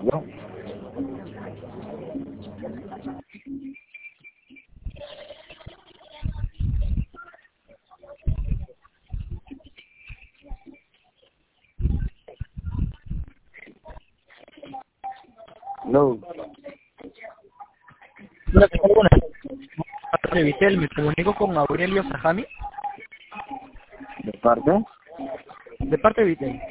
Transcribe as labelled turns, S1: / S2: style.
S1: ¿No? No.
S2: Hola, ¿qué tal? Buenas. De Vitel, me comunico con Aurelio Sajami,
S1: ¿De parte?
S2: de parte de Vitel.